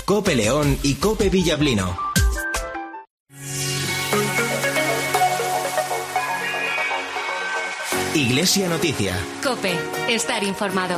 COPE León y COPE Villablino. Iglesia Noticia. COPE. Estar informado.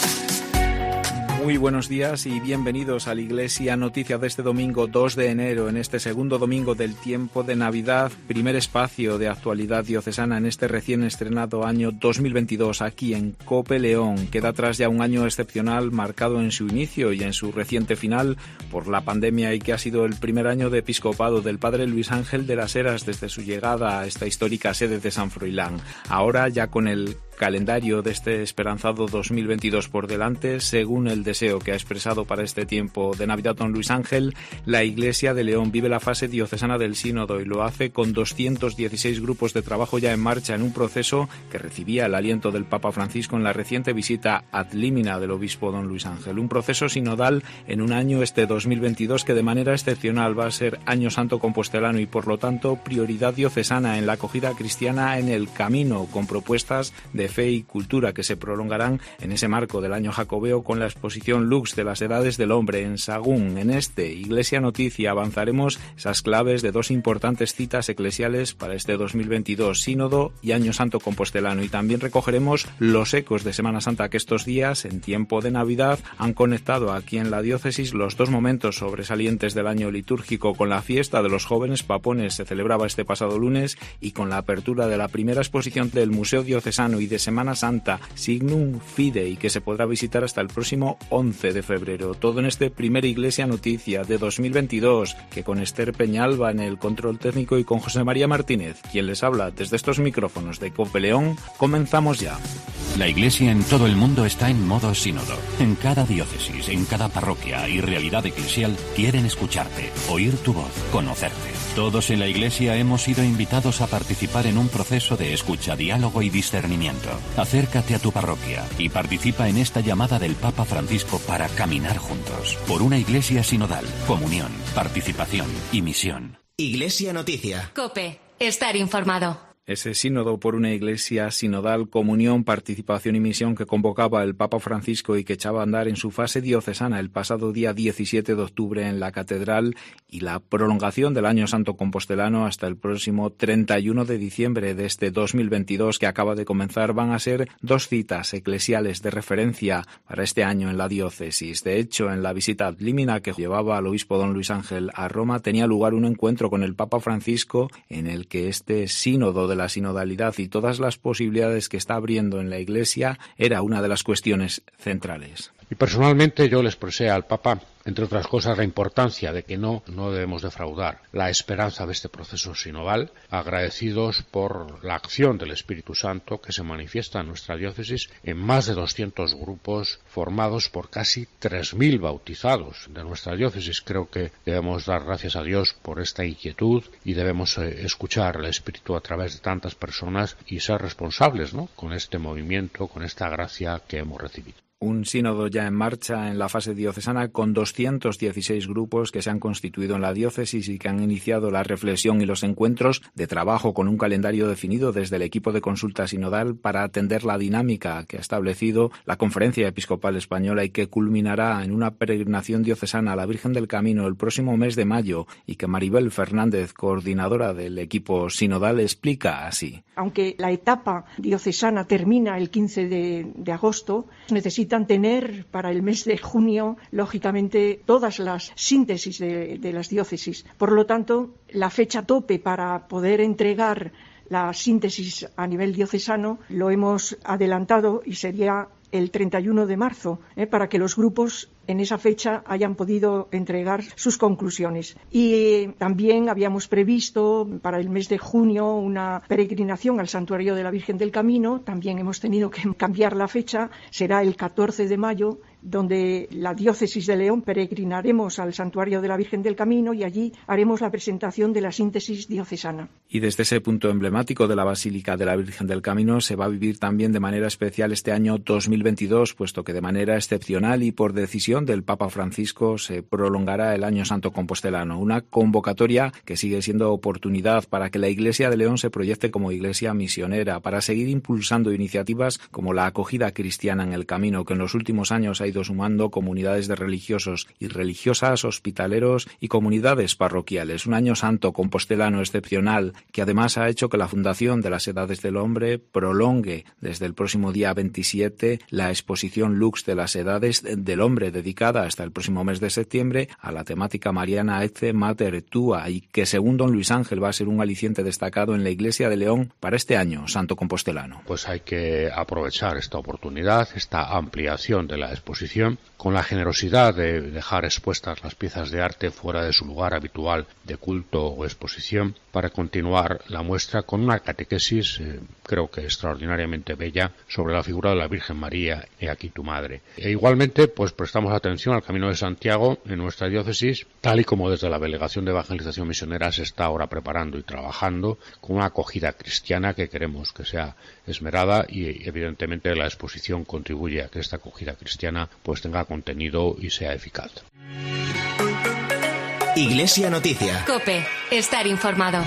Muy buenos días y bienvenidos a la Iglesia Noticia de este domingo 2 de enero, en este segundo domingo del tiempo de Navidad, primer espacio de actualidad diocesana en este recién estrenado año 2022 aquí en COPE León. Queda atrás ya un año excepcional marcado en su inicio y en su reciente final por la pandemia y que ha sido el primer año de episcopado del Padre Luis Ángel de las Heras desde su llegada a esta histórica sede de San Froilán. Ahora ya con el calendario de este esperanzado 2022 por delante, según el deseo que ha expresado para este tiempo de Navidad don Luis Ángel, la Iglesia de León vive la fase diocesana del Sínodo y lo hace con 216 grupos de trabajo ya en marcha en un proceso que recibía el aliento del Papa Francisco en la reciente visita ad limina del obispo don Luis Ángel. Un proceso sinodal en un año este 2022 que de manera excepcional va a ser año santo compostelano y por lo tanto prioridad diocesana en la acogida cristiana en el camino, con propuestas de fe y cultura que se prolongarán en ese marco del año jacobeo con la exposición Lux de las Edades del Hombre en Sagún. En este Iglesia Noticia avanzaremos esas claves de dos importantes citas eclesiales para este 2022, Sínodo y Año Santo Compostelano, y también recogeremos los ecos de Semana Santa que estos días, en tiempo de Navidad, han conectado aquí en la diócesis los dos momentos sobresalientes del año litúrgico, con la fiesta de los jóvenes papones se celebraba este pasado lunes y con la apertura de la primera exposición del Museo Diocesano y de Semana Santa, Signum Fidei, que se podrá visitar hasta el próximo 11 de febrero. Todo en este primer Iglesia Noticia de 2022, que con Esther Peñalba en el control técnico y con José María Martínez, quien les habla desde estos micrófonos de COPE León, comenzamos ya. La Iglesia en todo el mundo está en modo sínodo. En cada diócesis, en cada parroquia y realidad eclesial quieren escucharte, oír tu voz, conocerte. Todos en la Iglesia hemos sido invitados a participar en un proceso de escucha, diálogo y discernimiento. Acércate a tu parroquia y participa en esta llamada del Papa Francisco para caminar juntos por una Iglesia sinodal, comunión, participación y misión. Iglesia Noticia. COPE. Estar informado. Ese sínodo por una iglesia sinodal, comunión, participación y misión que convocaba el Papa Francisco y que echaba a andar en su fase diocesana el pasado día 17 de octubre en la Catedral, y la prolongación del Año Santo Compostelano hasta el próximo 31 de diciembre de este 2022 que acaba de comenzar, van a ser dos citas eclesiales de referencia para este año en la diócesis. De hecho, en la visita ad limina que llevaba al obispo don Luis Ángel a Roma, tenía lugar un encuentro con el Papa Francisco en el que este sínodo de la sinodalidad y todas las posibilidades que está abriendo en la Iglesia era una de las cuestiones centrales. Y personalmente yo le expresé al Papa, entre otras cosas, la importancia de que no debemos defraudar la esperanza de este proceso sinodal, agradecidos por la acción del Espíritu Santo que se manifiesta en nuestra diócesis en más de 200 grupos formados por casi 3.000 bautizados de nuestra diócesis. Creo que debemos dar gracias a Dios por esta inquietud y debemos escuchar al Espíritu a través de tantas personas y ser responsables, ¿no?, con este movimiento, con esta gracia que hemos recibido. Un sínodo ya en marcha en la fase diocesana con 216 grupos que se han constituido en la diócesis y que han iniciado la reflexión y los encuentros de trabajo con un calendario definido desde el equipo de consulta sinodal para atender la dinámica que ha establecido la Conferencia Episcopal Española y que culminará en una peregrinación diocesana a la Virgen del Camino el próximo mes de mayo y que Maribel Fernández, coordinadora del equipo sinodal, explica así. Aunque la etapa diocesana termina el 15 de agosto, necesitan tener para el mes de junio, lógicamente, todas las síntesis de las diócesis. Por lo tanto, la fecha tope para poder entregar la síntesis a nivel diocesano lo hemos adelantado y sería el 31 de marzo, para que los grupos en esa fecha hayan podido entregar sus conclusiones. Y también habíamos previsto para el mes de junio una peregrinación al Santuario de la Virgen del Camino. También hemos tenido que cambiar la fecha, será el 14 de mayo, donde la diócesis de León peregrinaremos al Santuario de la Virgen del Camino y allí haremos la presentación de la síntesis diocesana. Y desde ese punto emblemático de la Basílica de la Virgen del Camino se va a vivir también de manera especial este año 2022, puesto que de manera excepcional y por decisión del Papa Francisco se prolongará el Año Santo Compostelano, una convocatoria que sigue siendo oportunidad para que la Iglesia de León se proyecte como iglesia misionera, para seguir impulsando iniciativas como la acogida cristiana en el camino, que en los últimos años ha ha ido sumando comunidades de religiosos y religiosas, hospitaleros y comunidades parroquiales. Un año santo compostelano excepcional que además ha hecho que la Fundación de las Edades del Hombre prolongue desde el próximo día 27 la exposición Lux de las Edades del Hombre, dedicada hasta el próximo mes de septiembre a la temática mariana Ecce Mater Tua, y que según don Luis Ángel va a ser un aliciente destacado en la Iglesia de León para este año santo compostelano. Pues hay que aprovechar esta oportunidad, esta ampliación de la exposición, con la generosidad de dejar expuestas las piezas de arte fuera de su lugar habitual de culto o exposición, para continuar la muestra con una catequesis, creo que extraordinariamente bella, sobre la figura de la Virgen María, he aquí tu madre. E igualmente, pues prestamos atención al Camino de Santiago en nuestra diócesis, tal y como desde la Delegación de Evangelización Misionera se está ahora preparando y trabajando con una acogida cristiana que queremos que sea esmerada, y evidentemente la exposición contribuye a que esta acogida cristiana pues tenga contenido y sea eficaz. Iglesia Noticia. COPE. Estar informado.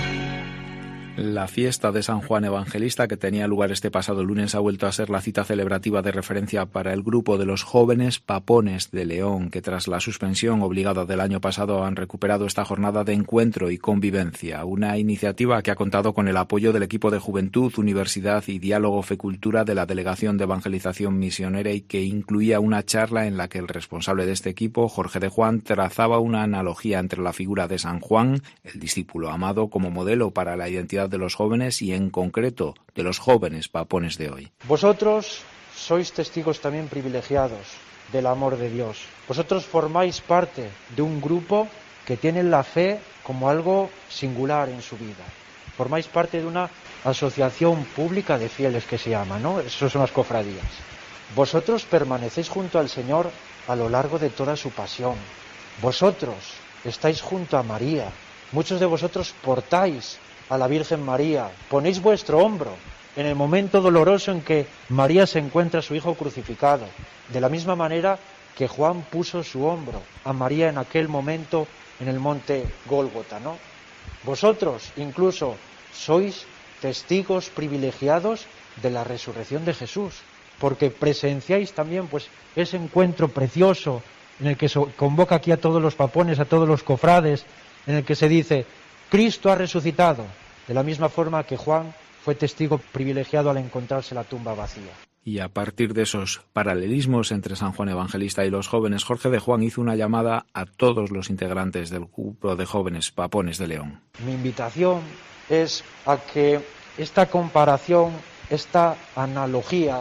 La fiesta de San Juan Evangelista, que tenía lugar este pasado lunes, ha vuelto a ser la cita celebrativa de referencia para el grupo de los jóvenes Papones de León, que tras la suspensión obligada del año pasado han recuperado esta jornada de encuentro y convivencia. Una iniciativa que ha contado con el apoyo del equipo de Juventud, Universidad y Diálogo Fecultura de la Delegación de Evangelización Misionera, y que incluía una charla en la que el responsable de este equipo, Jorge de Juan, trazaba una analogía entre la figura de San Juan, el discípulo amado, como modelo para la identidad de los jóvenes y en concreto de los jóvenes papones de hoy. Vosotros sois testigos también privilegiados del amor de Dios. Vosotros formáis parte de un grupo que tiene la fe como algo singular en su vida. Formáis parte de una asociación pública de fieles que se llama, ¿no? Eso son las cofradías. Vosotros permanecéis junto al Señor a lo largo de toda su pasión. Vosotros estáis junto a María. Muchos de vosotros portáis a la Virgen María, ponéis vuestro hombro en el momento doloroso en que María se encuentra a su hijo crucificado, de la misma manera que Juan puso su hombro a María en aquel momento en el monte Gólgota, ¿no? Vosotros incluso sois testigos privilegiados de la resurrección de Jesús, porque presenciáis también pues ese encuentro precioso en el que se convoca aquí a todos los papones, a todos los cofrades, en el que se dice: Cristo ha resucitado, de la misma forma que Juan fue testigo privilegiado al encontrarse la tumba vacía. Y a partir de esos paralelismos entre San Juan Evangelista y los jóvenes, Jorge de Juan hizo una llamada a todos los integrantes del grupo de jóvenes Papones de León. Mi invitación es a que esta comparación, esta analogía,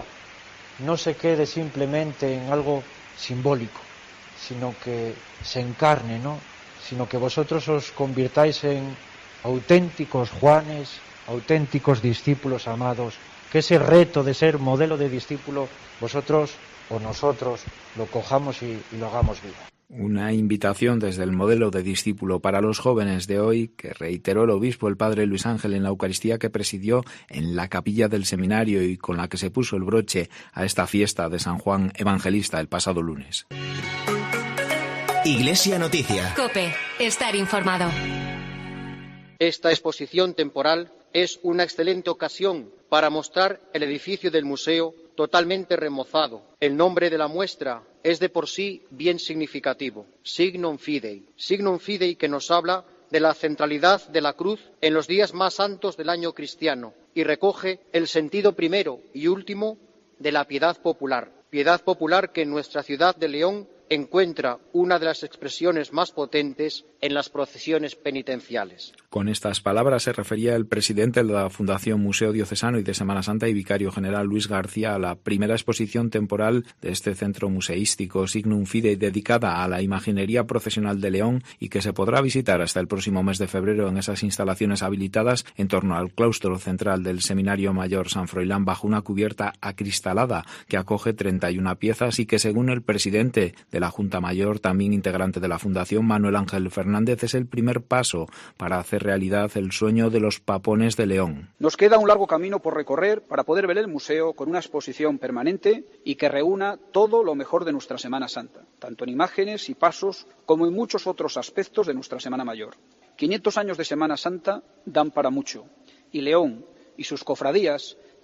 no se quede simplemente en algo simbólico, sino que se encarne, ¿no? Sino que vosotros os convirtáis en auténticos Juanes, auténticos discípulos amados, que ese reto de ser modelo de discípulo, vosotros o nosotros lo cojamos y lo hagamos vida. Una invitación desde el modelo de discípulo para los jóvenes de hoy que reiteró el obispo, el padre Luis Ángel, en la Eucaristía que presidió en la capilla del seminario y con la que se puso el broche a esta fiesta de San Juan Evangelista el pasado lunes. Iglesia Noticia. COPE. Estar informado. Esta exposición temporal es una excelente ocasión para mostrar el edificio del museo totalmente remozado. El nombre de la muestra es de por sí bien significativo: Signum Fidei, que nos habla de la centralidad de la cruz en los días más santos del año cristiano y recoge el sentido primero y último de la piedad popular que en nuestra ciudad de León encuentra una de las expresiones más potentes en las procesiones penitenciales. Con estas palabras se refería el presidente de la Fundación Museo Diocesano y de Semana Santa y vicario general Luis García a la primera exposición temporal de este centro museístico Signum Fidei, dedicada a la imaginería procesional de León y que se podrá visitar hasta el próximo mes de febrero en esas instalaciones habilitadas en torno al claustro central del Seminario Mayor San Froilán, bajo una cubierta acristalada que acoge 31 piezas y que, según el presidente de la Junta Mayor, también integrante de la Fundación, Manuel Ángel Fernández, es el primer paso para hacer realidad el sueño de los Papones de León. Nos queda un largo camino por recorrer para poder ver el museo con una exposición permanente y que reúna todo lo mejor de nuestra Semana Santa, tanto en imágenes y pasos como en muchos otros aspectos de nuestra Semana Mayor. 500 años de Semana Santa dan para mucho, y León y sus cofradías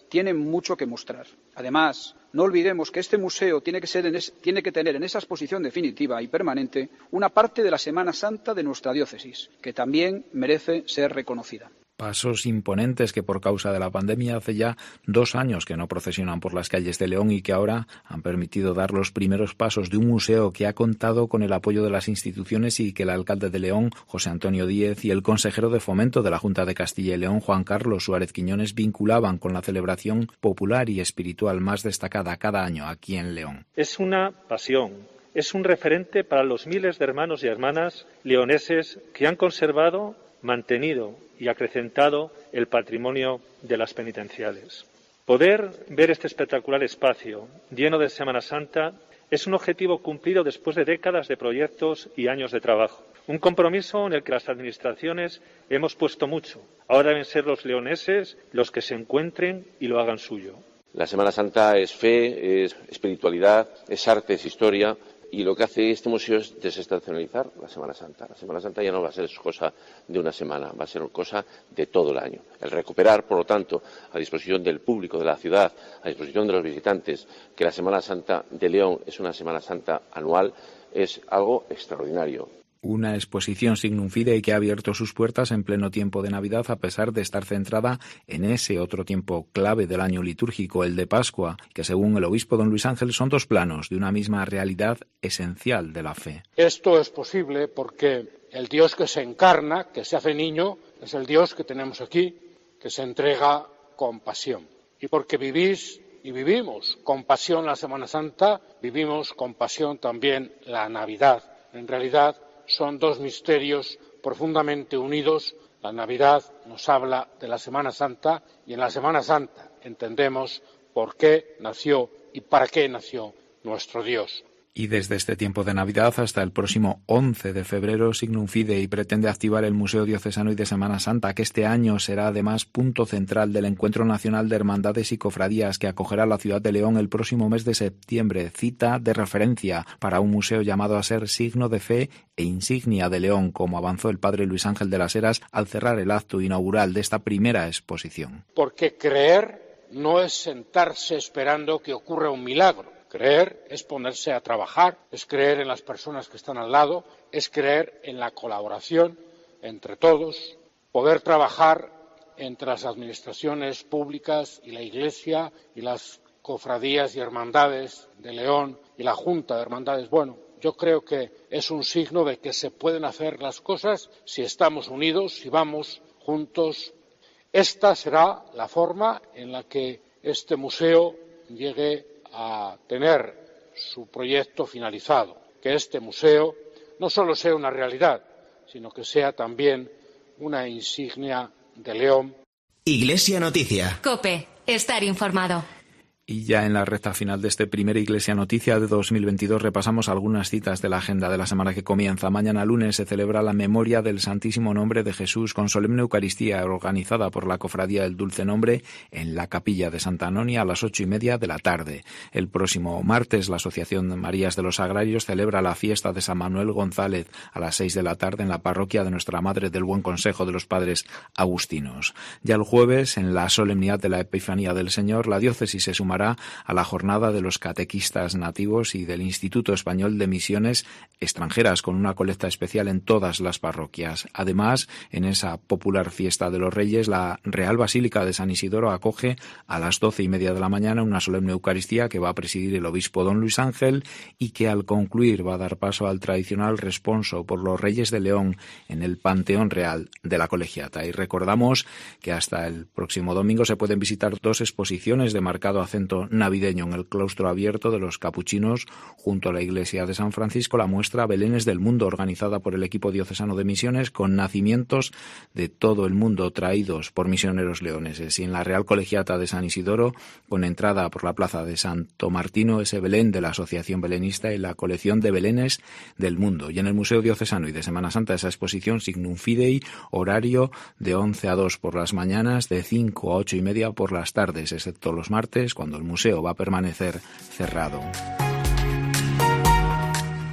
tiene mucho que mostrar. Además, no olvidemos que este museo tiene que tener en esa exposición definitiva y permanente una parte de la Semana Santa de nuestra diócesis, que también merece ser reconocida. Pasos imponentes que por causa de la pandemia hace ya 2 años que no procesionan por las calles de León y que ahora han permitido dar los primeros pasos de un museo que ha contado con el apoyo de las instituciones y que el alcalde de León, José Antonio Díez, y el consejero de Fomento de la Junta de Castilla y León, Juan Carlos Suárez Quiñones, vinculaban con la celebración popular y espiritual más destacada cada año aquí en León. Es una pasión. Es un referente para los miles de hermanos y hermanas leoneses que han conservado, mantenido y acrecentado el patrimonio de las penitenciales. Poder ver este espectacular espacio lleno de Semana Santa es un objetivo cumplido después de décadas de proyectos y años de trabajo. Un compromiso en el que las administraciones hemos puesto mucho. Ahora deben ser los leoneses los que se encuentren y lo hagan suyo. La Semana Santa es fe, es espiritualidad, es arte, es historia. Y lo que hace este museo es desestacionalizar la Semana Santa. La Semana Santa ya no va a ser cosa de una semana, va a ser cosa de todo el año. El recuperar, por lo tanto, a disposición del público de la ciudad, a disposición de los visitantes, que la Semana Santa de León es una Semana Santa anual, es algo extraordinario. Una exposición signum fidei que ha abierto sus puertas en pleno tiempo de Navidad a pesar de estar centrada en ese otro tiempo clave del año litúrgico, el de Pascua, que según el obispo don Luis Ángel son 2 planos de una misma realidad esencial de la fe. Esto es posible porque el Dios que se encarna, que se hace niño, es el Dios que tenemos aquí, que se entrega con pasión. Y porque vivís y vivimos con pasión la Semana Santa, vivimos con pasión también la Navidad. En realidad, son 2 misterios profundamente unidos. La Navidad nos habla de la Semana Santa y en la Semana Santa entendemos por qué nació y para qué nació nuestro Dios. Y desde este tiempo de Navidad hasta el próximo 11 de febrero, Signum Fidei pretende activar el Museo Diocesano y de Semana Santa, que este año será además punto central del Encuentro Nacional de Hermandades y Cofradías que acogerá la ciudad de León el próximo mes de septiembre, cita de referencia para un museo llamado a ser signo de fe e insignia de León, como avanzó el padre Luis Ángel de las Heras al cerrar el acto inaugural de esta primera exposición. Porque creer no es sentarse esperando que ocurra un milagro. Creer es ponerse a trabajar, es creer en las personas que están al lado, es creer en la colaboración entre todos, poder trabajar entre las administraciones públicas y la Iglesia y las cofradías y hermandades de León y la Junta de Hermandades. Bueno, yo creo que es un signo de que se pueden hacer las cosas si estamos unidos, si vamos juntos. Esta será la forma en la que este museo llegue a tener su proyecto finalizado, que este museo no solo sea una realidad, sino que sea también una insignia de León. Iglesia Noticia. COPE, estar informado. Y ya en la recta final de este primer Iglesia Noticia de 2022 repasamos algunas citas de la agenda de la semana que comienza. Mañana lunes se celebra la memoria del Santísimo Nombre de Jesús con solemne Eucaristía organizada por la Cofradía del Dulce Nombre en la Capilla de Santa Anonia a las 8:30 de la tarde. El próximo martes la Asociación Marías de los Agrarios celebra la fiesta de San Manuel González a las 6 de la tarde en la parroquia de Nuestra Madre del Buen Consejo de los Padres Agustinos. Ya el jueves, en la solemnidad de la Epifanía del Señor, la diócesis se sumará a la jornada de los catequistas nativos y del Instituto Español de Misiones Extranjeras con una colecta especial en todas las parroquias. Además, en esa popular fiesta de los Reyes, la Real Basílica de San Isidoro acoge a las 12:30 de la mañana una solemne Eucaristía que va a presidir el obispo don Luis Ángel y que al concluir va a dar paso al tradicional responso por los Reyes de León en el Panteón Real de la Colegiata. Y recordamos que hasta el próximo domingo se pueden visitar 2 exposiciones de marcado acento navideño en el claustro abierto de los Capuchinos junto a la iglesia de San Francisco, la muestra Belenes del Mundo organizada por el equipo diocesano de misiones con nacimientos de todo el mundo traídos por misioneros leoneses, y en la Real Colegiata de San Isidoro con entrada por la plaza de Santo Martino ese Belén de la Asociación Belenista y la colección de Belenes del Mundo, y en el Museo Diocesano y de Semana Santa esa exposición Signum Fidei, horario de 11 a 2 por las mañanas, de 5 a 8:30 por las tardes, excepto los martes cuando el museo va a permanecer cerrado. Y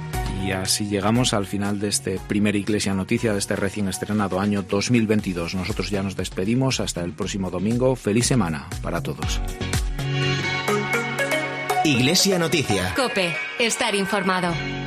Y así llegamos al final de este primer Iglesia Noticia de este recién estrenado año 2022. Nosotros ya nos despedimos hasta el próximo domingo. Feliz semana para todos. Iglesia Noticia. COPE. Estar informado.